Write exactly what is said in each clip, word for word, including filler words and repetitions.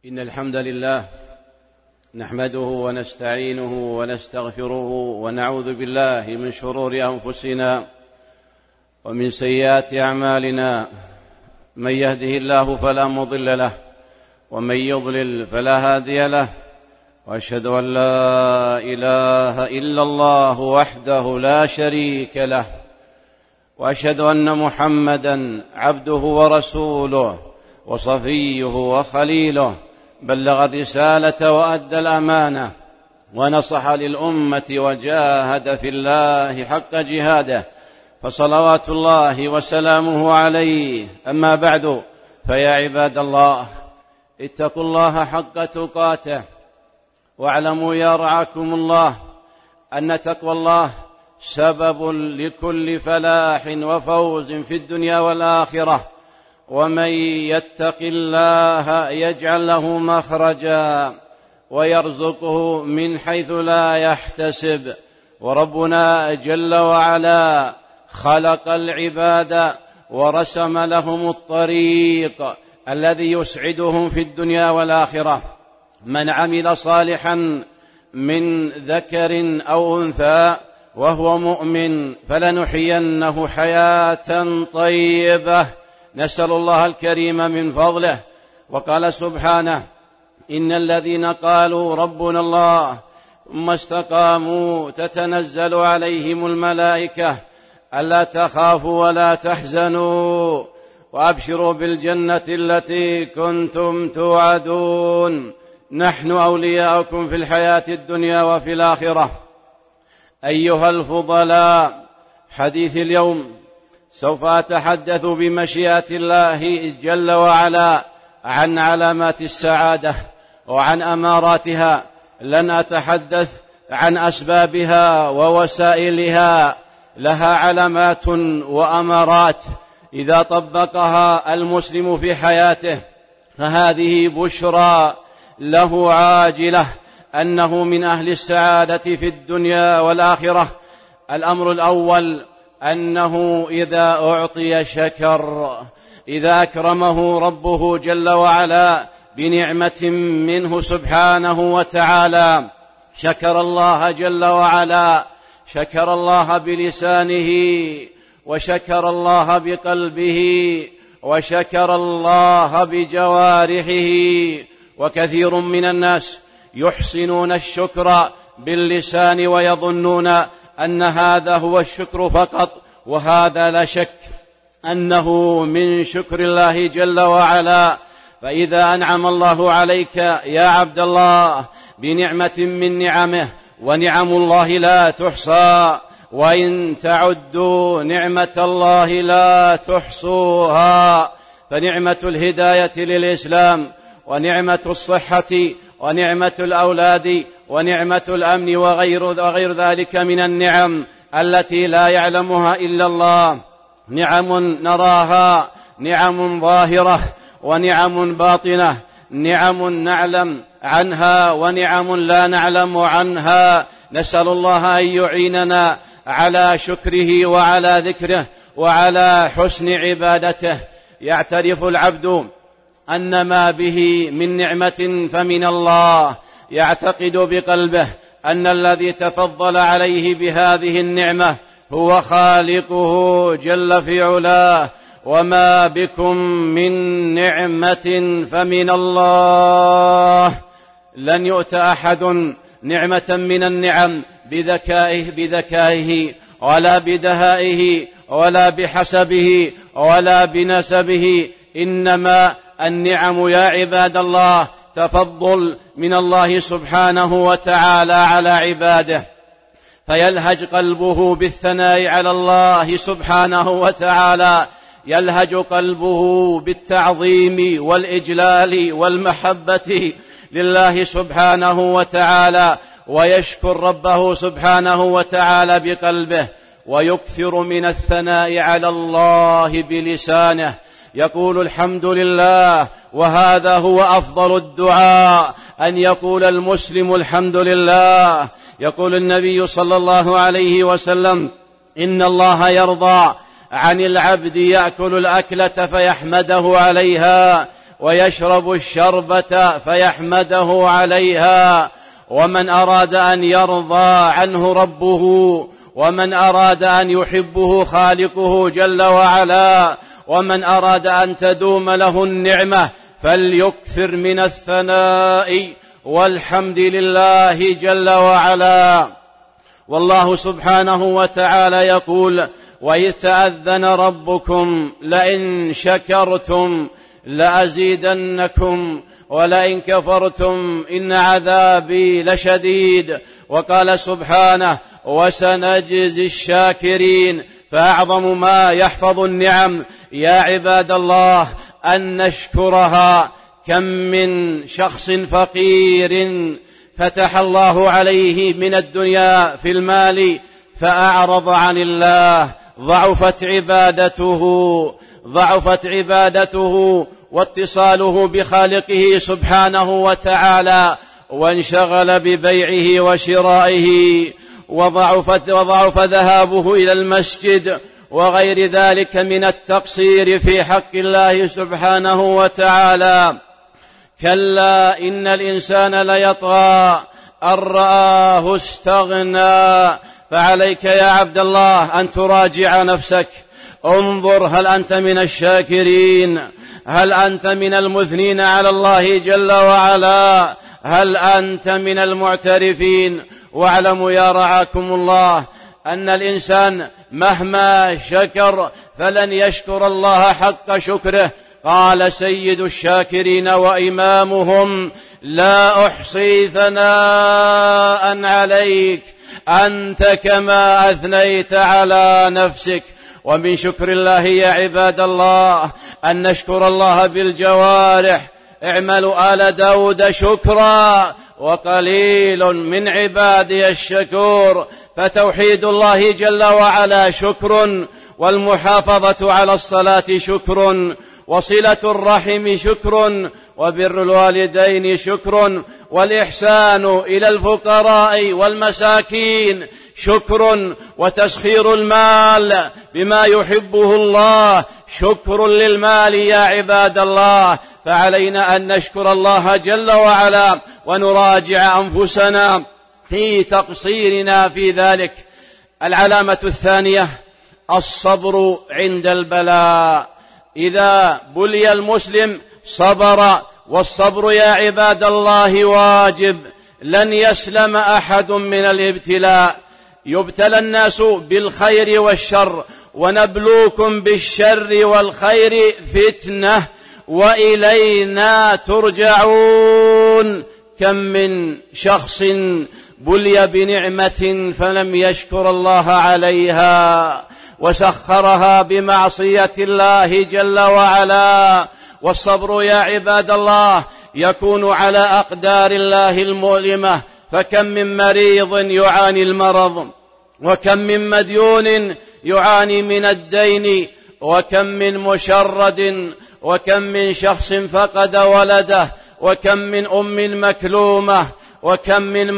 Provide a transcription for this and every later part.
إن الحمد لله نحمده ونستعينه ونستغفره ونعوذ بالله من شرور أنفسنا ومن سيئات أعمالنا. من يهده الله فلا مضل له ومن يضلل فلا هادي له، وأشهد أن لا إله إلا الله وحده لا شريك له، وأشهد أن محمدًا عبده ورسوله وصفيه وخليله، بلغ الرسالة وأدى الأمانة ونصح للأمة وجاهد في الله حق جهاده، فصلوات الله وسلامه عليه. أما بعد، فيا عباد الله، اتقوا الله حق تقاته، واعلموا يا رعاكم الله أن تقوى الله سبب لكل فلاح وفوز في الدنيا والآخرة. ومن يتق الله يجعل له مخرجا ويرزقه من حيث لا يحتسب. وربنا جل وعلا خلق العباد ورسم لهم الطريق الذي يسعدهم في الدنيا والآخرة. من عمل صالحا من ذكر أو أنثى وهو مؤمن فلنحيينه حياة طيبة. نسأل الله الكريم من فضله. وقال سبحانه: إن الذين قالوا ربنا الله ثم استقاموا تتنزل عليهم الملائكة ألا تخافوا ولا تحزنوا وأبشروا بالجنة التي كنتم توعدون، نحن أولياؤكم في الحياة الدنيا وفي الآخرة. أيها الفضلاء، حديث اليوم سوف أتحدث بمشيئة الله جل وعلا عن علامات السعادة وعن أماراتها. لن أتحدث عن أسبابها ووسائلها، لها علامات وأمارات إذا طبقها المسلم في حياته فهذه بشرى له عاجلة أنه من أهل السعادة في الدنيا والآخرة. الأمر الأول أنه إذا أعطي شكر، إذا أكرمه ربه جل وعلا بنعمة منه سبحانه وتعالى شكر الله جل وعلا، شكر الله بلسانه وشكر الله بقلبه وشكر الله بجوارحه. وكثير من الناس يحسنون الشكر باللسان ويظنون أن هذا هو الشكر فقط، وهذا لا شك أنه من شكر الله جل وعلا. فإذا أنعم الله عليك يا عبد الله بنعمة من نعمه، ونعم الله لا تحصى، وإن تعدوا نعمة الله لا تحصوها، فنعمة الهداية للإسلام ونعمة الصحة ونعمة الأولاد ونعمة الأمن وغير, وغير ذلك من النعم التي لا يعلمها إلا الله، نعم نراها، نعم ظاهرة ونعم باطنة، نعم نعلم عنها ونعم لا نعلم عنها. نسأل الله أن يعيننا على شكره وعلى ذكره وعلى حسن عبادته. يعترف العبد أن ما به من نعمة فمن الله، يعتقد بقلبه أن الذي تفضل عليه بهذه النعمة هو خالقه جل في علاه، وما بكم من نعمة فمن الله. لن يؤتى أحد نعمة من النعم بذكائه, بذكائه ولا بدهائه ولا بحسبه ولا بنسبه، إنما النعم يا عباد الله تفضل من الله سبحانه وتعالى على عباده، فيلهج قلبه بالثناء على الله سبحانه وتعالى، يلهج قلبه بالتعظيم والإجلال والمحبة لله سبحانه وتعالى، ويشكر ربه سبحانه وتعالى بقلبه، ويكثر من الثناء على الله بلسانه، يقول الحمد لله. وهذا هو أفضل الدعاء، أن يقول المسلم الحمد لله. يقول النبي صلى الله عليه وسلم: إن الله يرضى عن العبد يأكل الأكلة فيحمده عليها ويشرب الشربة فيحمده عليها. ومن أراد أن يرضى عنه ربه، ومن أراد أن يحبه خالقه جل وعلا، ومن أراد أن تدوم له النعمة فليكثر من الثناء والحمد لله جل وعلا. والله سبحانه وتعالى يقول: وإذ تأذن ربكم لئن شكرتم لأزيدنكم ولئن كفرتم إن عذابي لشديد. وقال سبحانه: وسنجزي الشاكرين. فأعظم ما يحفظ النعم يا عباد الله أن نشكرها. كم من شخص فقير فتح الله عليه من الدنيا في المال فأعرض عن الله، ضعفت عبادته ضعفت عبادته واتصاله بخالقه سبحانه وتعالى، وانشغل ببيعه وشرائه، وضعفت وضعف ذهابه إلى المسجد وغير ذلك من التقصير في حق الله سبحانه وتعالى. كلا إن الإنسان ليطغى أن رآه استغنى. فعليك يا عبد الله أن تراجع نفسك، انظر هل أنت من الشاكرين؟ هل أنت من المثنين على الله جل وعلا؟ هل أنت من المعترفين؟ واعلموا يا رعاكم الله أن الإنسان مهما شكر فلن يشكر الله حق شكره. قال سيد الشاكرين وإمامهم: لا أحصي ثناء عليك أنت كما أثنيت على نفسك. ومن شكر الله يا عباد الله أن نشكر الله بالجوارح. اعملوا آل داود شكرا وقليل من عبادي الشكور. فتوحيد الله جل وعلا شكر، والمحافظة على الصلاة شكر، وصلة الرحم شكر، وبر الوالدين شكر، والإحسان إلى الفقراء والمساكين شكر، وتسخير المال بما يحبه الله شكر للمال يا عباد الله. فعلينا أن نشكر الله جل وعلا ونراجع أنفسنا في تقصيرنا في ذلك. العلامة الثانية: الصبر عند البلاء. إذا بلي المسلم صبر، والصبر يا عباد الله واجب. لن يسلم أحد من الابتلاء. يبتلى الناس بالخير والشر، ونبلوكم بالشر والخير فتنة وإلينا ترجعون. كم من شخص بلي بنعمة فلم يشكر الله عليها وسخرها بمعصية الله جل وعلا. والصبر يا عباد الله يكون على أقدار الله المؤلمة. فكم من مريض يعاني المرض، وكم من مديون يعاني من الدين، وكم من مشرد، وكم من شخص فقد ولده، وكم من أم مكلومة، وكم من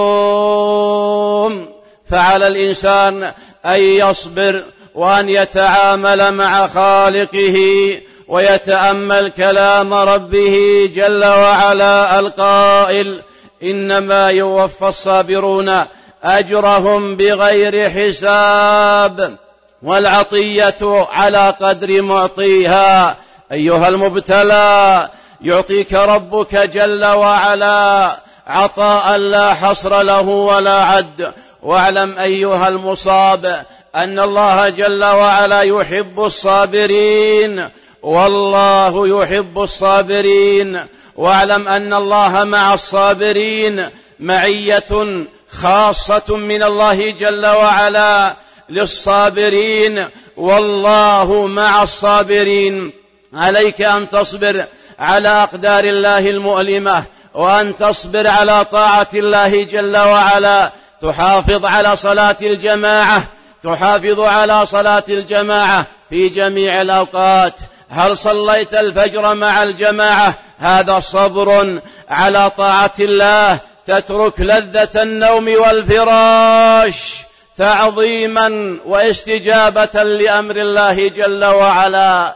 مظلوم. فعلى الإنسان أن يصبر وأن يتعامل مع خالقه ويتأمل كلام ربه جل وعلا القائل: إنما يوفى الصابرون أجرهم بغير حساب، والعطية على قدر معطيها. أيها المبتلى، يعطيك ربك جل وعلا عطاء لا حصر له ولا عد. واعلم أيها المصاب أن الله جل وعلا يحب الصابرين، والله يحب الصابرين. واعلم أن الله مع الصابرين معية خاصة من الله جل وعلا للصابرين، والله مع الصابرين. عليك أن تصبر على أقدار الله المؤلمة، وأن تصبر على طاعة الله جل وعلا. تحافظ على صلاة الجماعة تحافظ على صلاة الجماعة في جميع الأوقات. هل صليت الفجر مع الجماعة؟ هذا صبر على طاعة الله. تترك لذة النوم والفراش تعظيما واستجابة لأمر الله جل وعلا.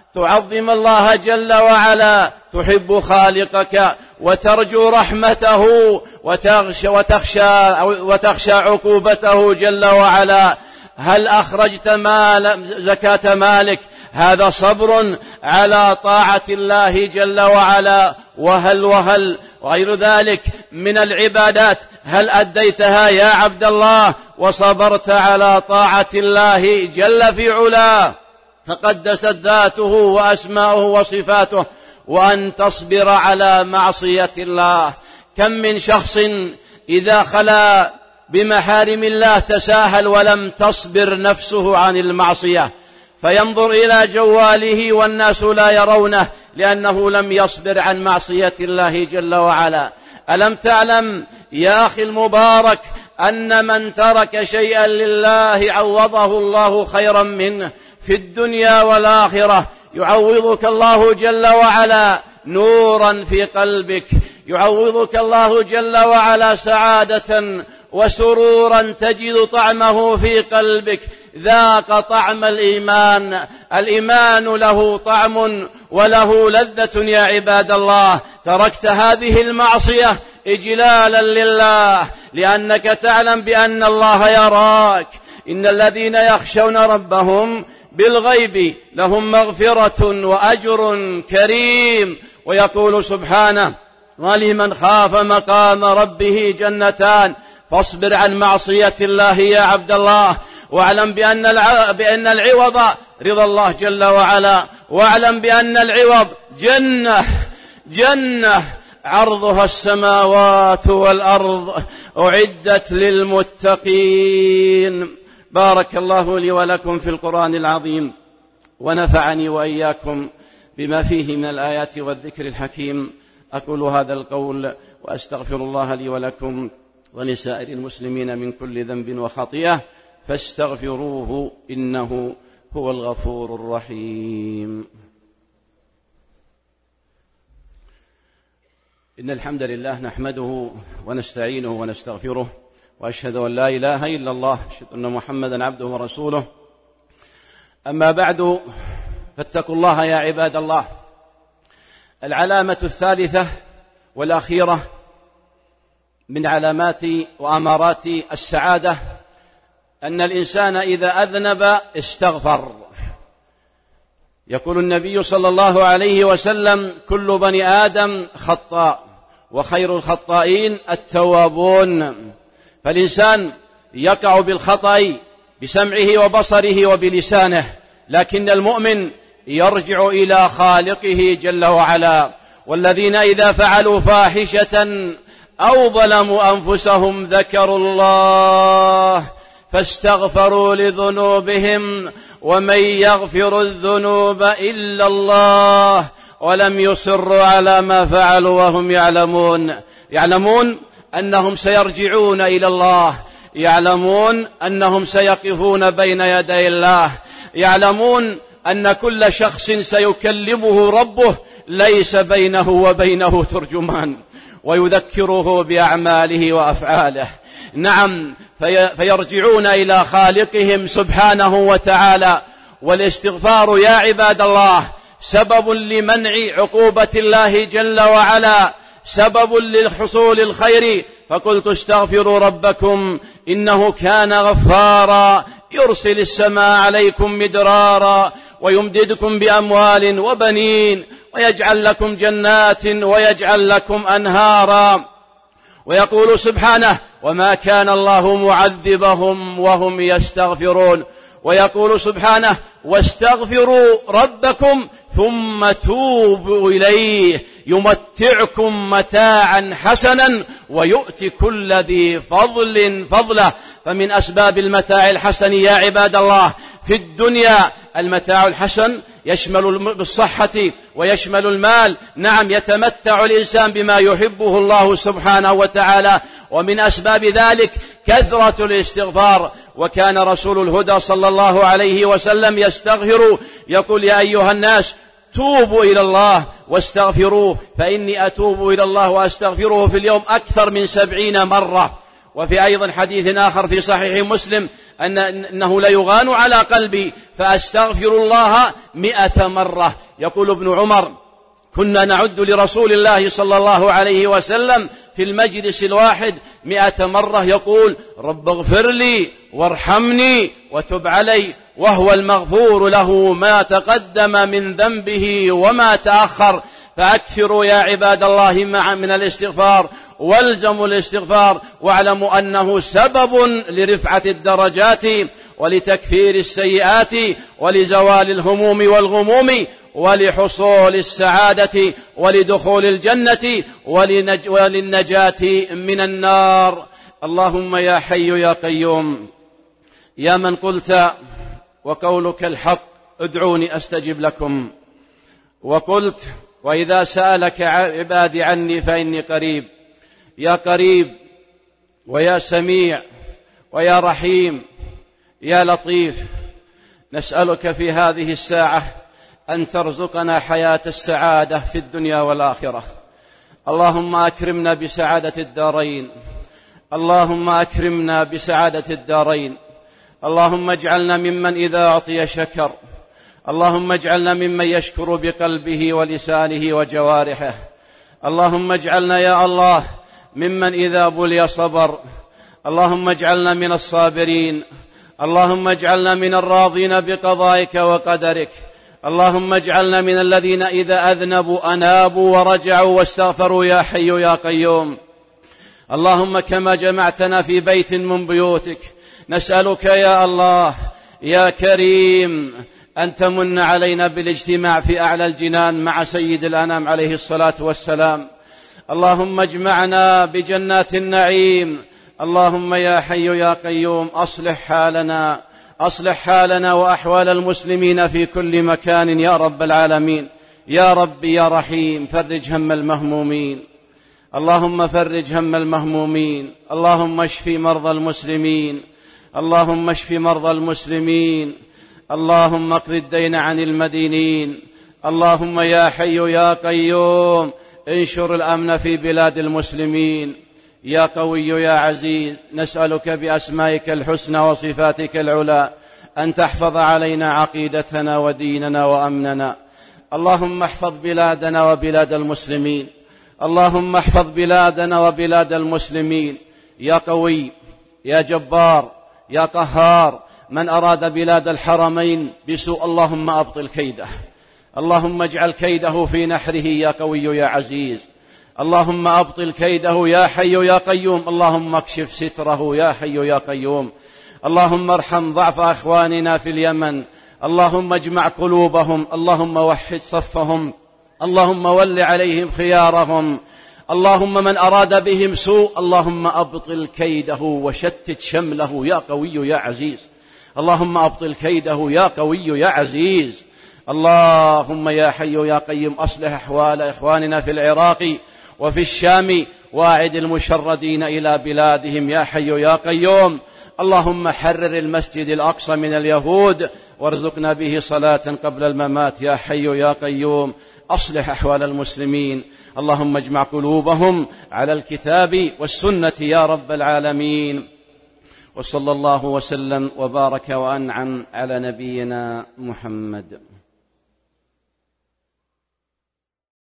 تعظم الله جل وعلا، تحب خالقك وترجو رحمته وتخشى, وتخشى, وتخشى عقوبته جل وعلا. هل أخرجت مال زكاة مالك؟ هذا صبر على طاعة الله جل وعلا. وهل وهل وغير ذلك من العبادات هل أديتها يا عبد الله وصبرت على طاعة الله جل في علاه تقدست ذاته وأسماؤه وصفاته، وأن تصبر على معصية الله؟ كم من شخص إذا خلا بمحارم الله تساهل ولم تصبر نفسه عن المعصية، فينظر إلى جواله والناس لا يرونه لأنه لم يصبر عن معصية الله جل وعلا. ألم تعلم يا أخي المبارك أن من ترك شيئا لله عوضه الله خيرا منه في الدنيا والآخرة؟ يعوضك الله جل وعلا نورا في قلبك، يعوضك الله جل وعلا سعادة وسرورا تجد طعمه في قلبك. ذاق طعم الإيمان، الإيمان له طعم وله لذة يا عباد الله. تركت هذه المعصية إجلالا لله لأنك تعلم بأن الله يراك. إن الذين يخشون ربهم بالغيب لهم مغفرة وأجر كريم. ويقول سبحانه: ولمن خاف مقام ربه جنتان. فاصبر عن معصية الله يا عبد الله، واعلم بأن الع... بأن العوض رضا الله جل وعلا، واعلم بأن العوض جنة جنة عرضها السماوات والأرض أعدت للمتقين. بارك الله لي ولكم في القرآن العظيم، ونفعني وإياكم بما فيه من الآيات والذكر الحكيم. أقول هذا القول وأستغفر الله لي ولكم ولسائر المسلمين من كل ذنب وخطيئة، فاستغفروه إنه هو الغفور الرحيم. إن الحمد لله نحمده ونستعينه ونستغفره، وأشهد أن لا إله إلا الله، أشهد أن محمدا عبده ورسوله. أما بعد، فاتقوا الله يا عباد الله. العلامة الثالثة والأخيرة من علامات وأمارات السعادة أن الإنسان إذا أذنب استغفر. يقول النبي صلى الله عليه وسلم: كل بني آدم خطاء وخير الخطائين التوابون. فالإنسان يقع بالخطأ بسمعه وبصره وبلسانه، لكن المؤمن يرجع إلى خالقه جل وعلا. والذين إذا فعلوا فاحشة أو ظلموا أنفسهم ذكروا الله فاستغفروا لذنوبهم ومن يغفر الذنوب إلا الله ولم يصروا على ما فعلوا وهم يعلمون. يعلمون أنهم سيرجعون إلى الله، يعلمون أنهم سيقفون بين يدي الله، يعلمون أن كل شخص سيكلمه ربه ليس بينه وبينه ترجمان، ويذكره بأعماله وأفعاله. نعم، في فيرجعون إلى خالقهم سبحانه وتعالى. والاستغفار يا عباد الله سبب لمنع عقوبة الله جل وعلا، سبب للحصول الخير. فقلت: استغفروا ربكم إنه كان غفارا يرسل السماء عليكم مدرارا ويمددكم بأموال وبنين ويجعل لكم جنات ويجعل لكم أنهارا. ويقول سبحانه: وما كان الله معذبهم وهم يستغفرون. ويقول سبحانه: واستغفروا ربكم ثم توبوا إليه يمتعكم متاعا حسنا ويؤتي كل ذي فضل فضله. فمن أسباب المتاع الحسن يا عباد الله في الدنيا المتاع الحسن يشمل بالصحة ويشمل المال. نعم، يتمتع الإنسان بما يحبه الله سبحانه وتعالى. ومن أسباب ذلك كثرة الاستغفار. وكان رسول الهدى صلى الله عليه وسلم يستغفر، يقول: يا أيها الناس توبوا إلى الله واستغفروه فإني أتوب إلى الله وأستغفره في اليوم أكثر من سبعين مرة. وفي أيضا حديث آخر في صحيح مسلم أن أنه ليغان على قلبي فأستغفر الله مئة مرة. يقول ابن عمر: كنا نعد لرسول الله صلى الله عليه وسلم في المجلس الواحد مئة مرة يقول: رب اغفر لي وارحمني وتب علي، وهو المغفور له ما تقدم من ذنبه وما تأخر. فأكثروا يا عباد الله من الاستغفار، والزموا الاستغفار، واعلموا أنه سبب لرفعة الدرجات ولتكفير السيئات ولزوال الهموم والغموم ولحصول السعادة ولدخول الجنة ولنج... وللنجاة من النار. اللهم يا حي يا قيوم، يا من قلت وقولك الحق: ادعوني أستجب لكم، وقلت: وإذا سألك عبادي عني فإني قريب. يا قريب ويا سميع ويا رحيم يا لطيف، نسألك في هذه الساعة أن ترزقنا حياة السعادة في الدنيا والآخرة. اللهم أكرمنا بسعادة الدارين، اللهم أكرمنا بسعادة الدارين. اللهم اجعلنا ممن إذا أعطي شكر، اللهم اجعلنا ممن يشكر بقلبه ولسانه وجوارحه. اللهم اجعلنا يا الله ممن إذا بلي صبر. اللهم اجعلنا من الصابرين، اللهم اجعلنا من الراضين بقضائك وقدرك. اللهم اجعلنا من الذين إذا أذنبوا أنابوا ورجعوا واستغفروا يا حي يا قيوم. اللهم كما جمعتنا في بيت من بيوتك نسألك يا الله يا كريم أن تمن علينا بالاجتماع في أعلى الجنان مع سيد الأنام عليه الصلاة والسلام. اللهم اجمعنا بجنات النعيم. اللهم يا حي يا قيوم أصلح حالنا، أصلح حالنا وأحوال المسلمين في كل مكان يا رب العالمين. يا رب يا رحيم فرج هم المهمومين، اللهم فرج هم المهمومين. اللهم اشف مرضى المسلمين، اللهم اشف مرضى المسلمين. اللهم اقض الدين عن المدينين. اللهم يا حي يا قيوم انشر الأمن في بلاد المسلمين. يا قوي يا عزيز نسألك بأسمائك الحسنى وصفاتك العلى أن تحفظ علينا عقيدتنا وديننا وأمننا. اللهم احفظ بلادنا وبلاد المسلمين، اللهم احفظ بلادنا وبلاد المسلمين. يا قوي يا جبار يا قهار، من أراد بلاد الحرمين بسوء اللهم أبطل كيده، اللهم اجعل كيده في نحره يا قوي يا عزيز. اللهم أبطل كيده يا حي يا قيوم. اللهم اكشف ستره يا حي يا قيوم. اللهم ارحم ضعف أخواننا في اليمن، اللهم اجمع قلوبهم، اللهم وحد صفهم، اللهم ول عليهم خيارهم. اللهم من أراد بهم سوء اللهم أبطل كيده وشتت شمله يا قوي يا عزيز. اللهم أبطل كيده يا قوي يا عزيز. اللهم يا حي يا قيوم أصلح أحوال إخواننا في العراق وفي الشام، واعد المشردين إلى بلادهم يا حي يا قيوم. اللهم حرر المسجد الأقصى من اليهود وارزقنا به صلاة قبل الممات يا حي يا قيوم. أصلح أحوال المسلمين، اللهم اجمع قلوبهم على الكتاب والسنة يا رب العالمين. وصلى الله وسلم وبارك وأنعم على نبينا محمد.